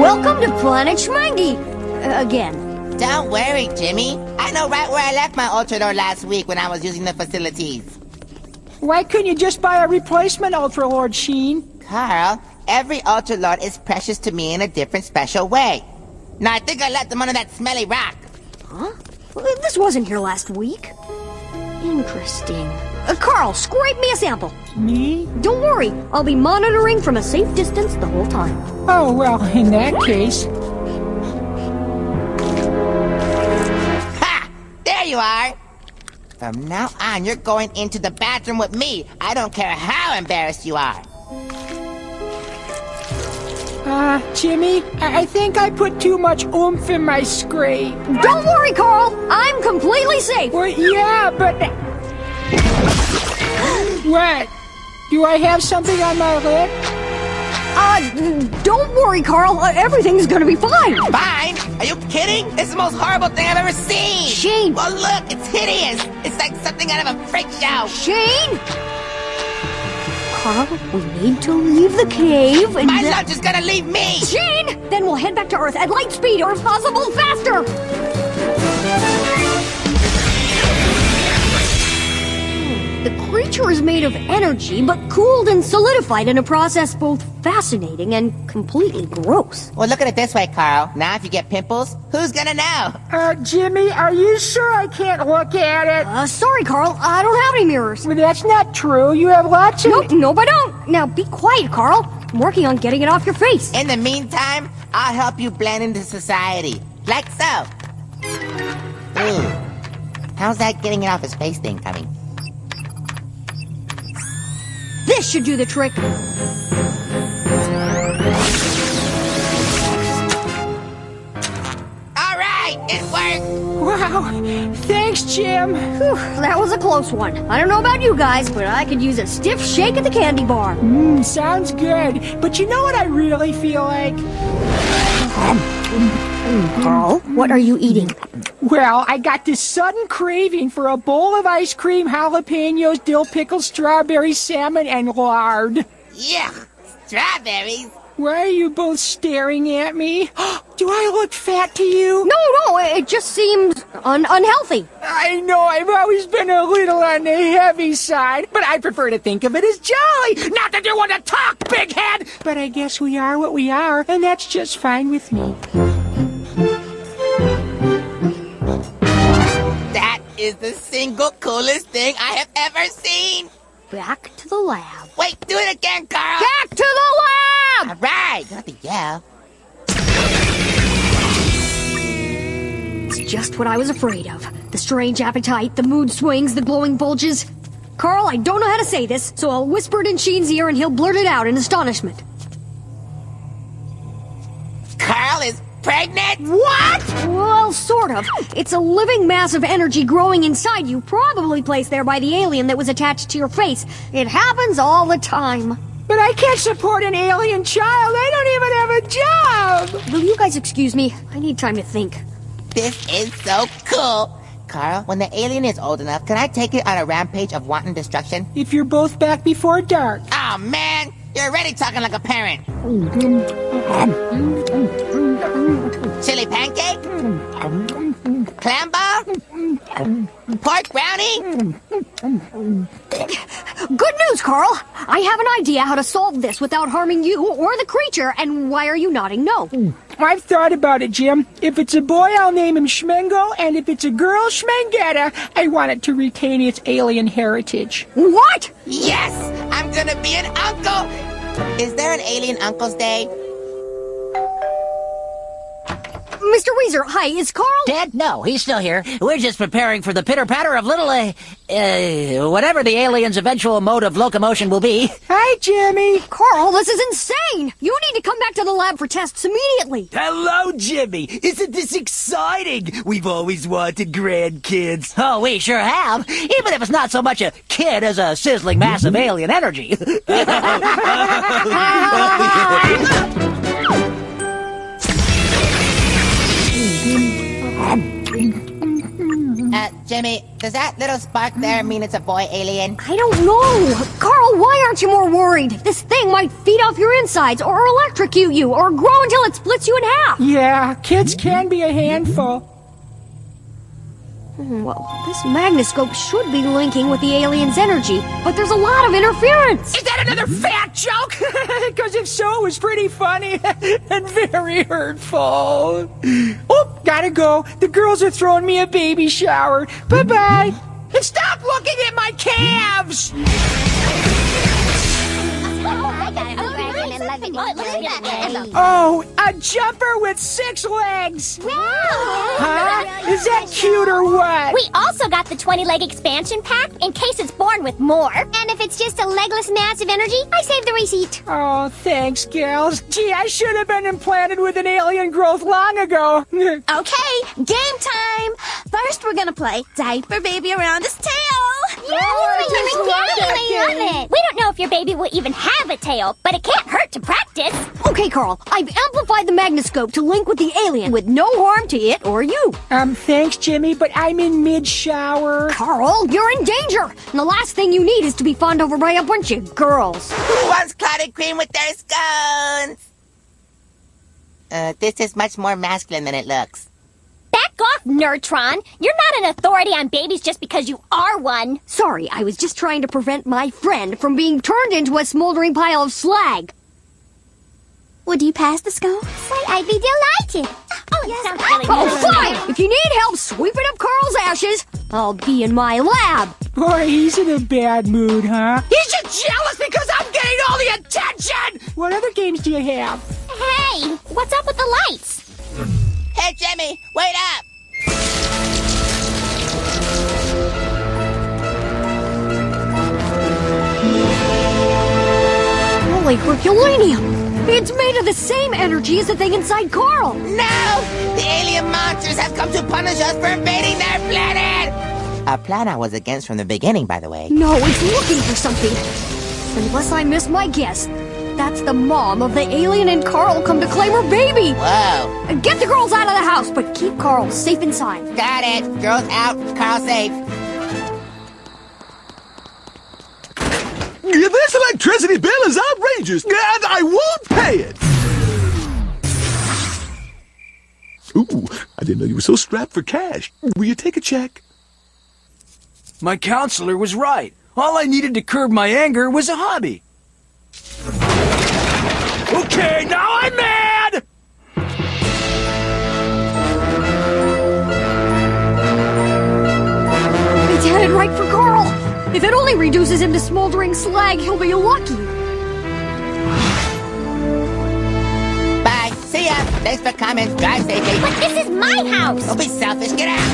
Welcome to Planet Schmangy. Again. Don't worry, Jimmy. I know right where I left my Ultralord last week when I was using the facilities. Why couldn't you just buy a replacement Ultralord, Sheen? Carl, every Ultralord is precious to me in a different special way. Now, I think I left them under that smelly rock. Huh? This wasn't here last week. Interesting. Carl, scrape me a sample. Me? Don't worry, I'll be monitoring from a safe distance the whole time. Oh, well, in that case... Ha! There you are! From now on, you're going into the bathroom with me. I don't care how embarrassed you are. Jimmy, I think I put too much oomph in my scrape. Don't worry, Carl! I'm completely safe! Well, yeah, but... What? Do I have something on my lip? Don't worry, Carl. Everything's gonna be fine. Fine? Are you kidding? It's the most horrible thing I've ever seen! Shane! Well, look, it's hideous! It's like something out of a freak show! Shane! Carl, we need to leave the cave and My lunch is gonna leave me! Shane! Then we'll head back to Earth at light speed, or if possible, faster! The creature is made of energy, but cooled and solidified in a process both fascinating and completely gross. Well, look at it this way, Carl. Now if you get pimples, who's gonna know? Jimmy, are you sure I can't look at it? Sorry, Carl. I don't have any mirrors. Well, that's not true. You have lots of... Nope, I don't. Now be quiet, Carl. I'm working on getting it off your face. In the meantime, I'll help you blend into society. Like so. Ooh. How's that getting it off his face thing coming? This should do the trick. Alright, it worked! Wow, thanks, Jim. Whew, that was a close one. I don't know about you guys, but I could use a stiff shake at the candy bar. Sounds good. But you know what I really feel like? Carl, what are you eating? Well, I got this sudden craving for a bowl of ice cream, jalapenos, dill pickles, strawberries, salmon, and lard. Yuck! Strawberries! Why are you both staring at me? Do I look fat to you? No, it just seems unhealthy. I know I've always been a little on the heavy side, but I prefer to think of it as jolly. Not that you want to talk, big head! But I guess we are what we are, and that's just fine with me. That is the single coolest thing I have ever seen! Back to the lab. Wait, do it again, Carl! Back to the lab! Alright, you don't have to yell. It's just what I was afraid of. The strange appetite, the mood swings, the glowing bulges. Carl, I don't know how to say this, so I'll whisper it in Sheen's ear and he'll blurt it out in astonishment. Carl is pregnant? What? Well, sort of. It's a living mass of energy growing inside you, probably placed there by the alien that was attached to your face. It happens all the time. But I can't support an alien child. I don't even have a job. Will you guys excuse me? I need time to think. This is so cool! Carl, when the alien is old enough, can I take it on a rampage of wanton destruction? If you're both back before dark. Oh, man! You're already talking like a parent! Chili pancake? Clam ball? Pork brownie? Good news, Carl! I have an idea how to solve this without harming you or the creature, and why are you nodding no? I've thought about it, Jim. If it's a boy, I'll name him Schmengo, and if it's a girl, Schmengetta. I want it to retain its alien heritage. What? Yes! I'm gonna be an uncle! Is there an alien Uncle's Day? Mr. Weezer, hi, is Carl... Dead? No, he's still here. We're just preparing for the pitter-patter of little, whatever the alien's eventual mode of locomotion will be. Hi, Jimmy. Carl, this is insane! You need to come back to the lab for tests immediately! Hello, Jimmy! Isn't this exciting? We've always wanted grandkids. Oh, we sure have. Even if it's not so much a kid as a sizzling mass of alien energy. Jimmy, does that little spark there mean it's a boy alien? I don't know. Carl, why aren't you more worried? This thing might feed off your insides, or electrocute you, or grow until it splits you in half. Yeah, kids can be a handful. Well, this magnoscope should be linking with the alien's energy, but there's a lot of interference. Is that another fat joke? Because if so, it was pretty funny and very hurtful. Oh, gotta go. The girls are throwing me a baby shower. Bye-bye. And stop looking at my calves! Oh, a jumper with 6 legs! Huh? Is that cute or what? We also got the 20-leg expansion pack in case it's born with more. And if it's just a legless mass of energy, I saved the receipt. Oh, thanks, gals. Gee, I should have been implanted with an alien growth long ago. Okay, game time. First, we're gonna play Diaper Baby Around His Tail. We don't know if your baby will even have a tail, but it can't hurt to practice. Okay, Carl, I've amplified the magnoscope to link with the alien with no harm to it or you. Thanks, Jimmy, but I'm in mid-shower. Carl, you're in danger. And the last thing you need is to be fawned over by a bunch of girls. Who wants clotted cream with their scones? This is much more masculine than it looks. Back off, Nerdtron. You're not an authority on babies just because you are one. Sorry, I was just trying to prevent my friend from being turned into a smoldering pile of slag. Would you pass the scones? Why, I'd be delighted. Oh, it sounds really Oh, good. fine! If you need help sweeping up Carl's ashes, I'll be in my lab. Boy, he's in a bad mood, huh? He's just jealous because I'm getting all the attention! What other games do you have? Hey, what's up with the lights? Hey, Jimmy, wait up! Holy Herculaneum! It's made of the same energy as the thing inside Carl! No! The alien monsters have come to punish us for invading their planet! A plan I was against from the beginning, by the way. No, it's looking for something. Unless I miss my guess, that's the mom of the alien and Carl come to claim her baby! Whoa! Get the girls out of the house, but keep Carl safe inside. Got it! Girls out, Carl safe. This electricity bill is outrageous, and I won't pay it! Ooh, I didn't know you were so strapped for cash. Will you take a check? My counselor was right. All I needed to curb my anger was a hobby. Okay, now I'm mad! It's headed right for Carl! If it only reduces him to smoldering slag, he'll be lucky. Bye. See ya. Thanks for coming. Drive safely. But this is my house. Don't be selfish. Get out.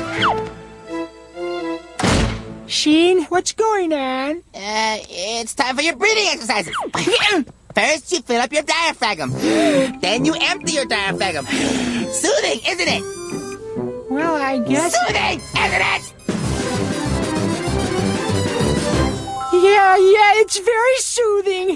Sheen, what's going on? It's time for your breathing exercises. First, you fill up your diaphragm. Then you empty your diaphragm. Soothing, isn't it? Well, I guess... Soothing, isn't it? Yeah, it's very soothing.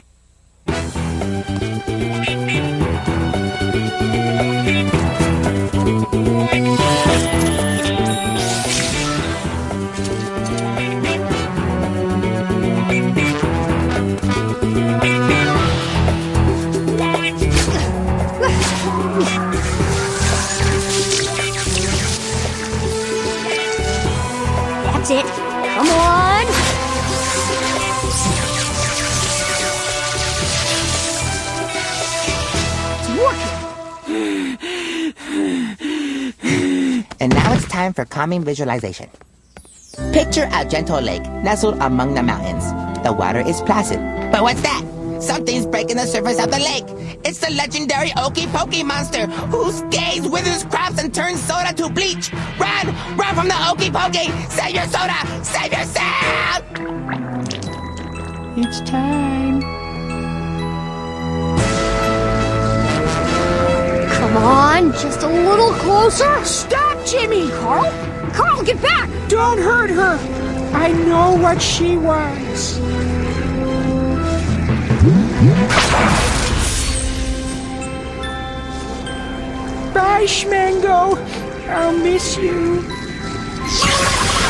That's it. Come on! And now it's time for calming visualization. Picture a gentle lake nestled among the mountains. The water is placid. But what's that? Something's breaking the surface of the lake. It's the legendary Okey Pokey monster whose gaze withers crops and turns soda to bleach. Run! Run from the Okey Pokey! Save your soda! Save yourself! It's time. Come on, just a little closer. Stop, Jimmy! Carl? Carl, get back! Don't hurt her. I know what she wants. Bye, Schmango. I'll miss you.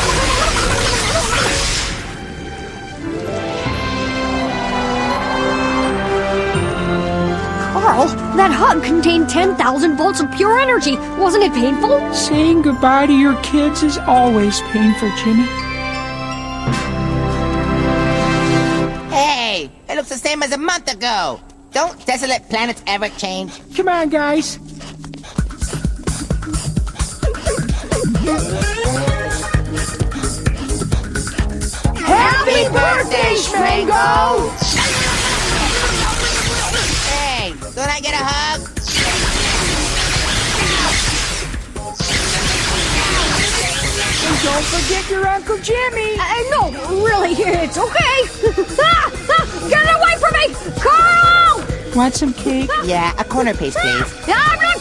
Carl, that hug contained 10,000 volts of pure energy. Wasn't it painful? Saying goodbye to your kids is always painful, Jimmy. Hey, it looks the same as a month ago. Don't desolate planets ever change? Come on, guys. Happy birthday, Schmango! Hey, don't I get a hug? And don't forget your Uncle Jimmy. No, really, it's okay. Get away from me! Carl! Want some cake? Yeah, a corner piece, please. I'm not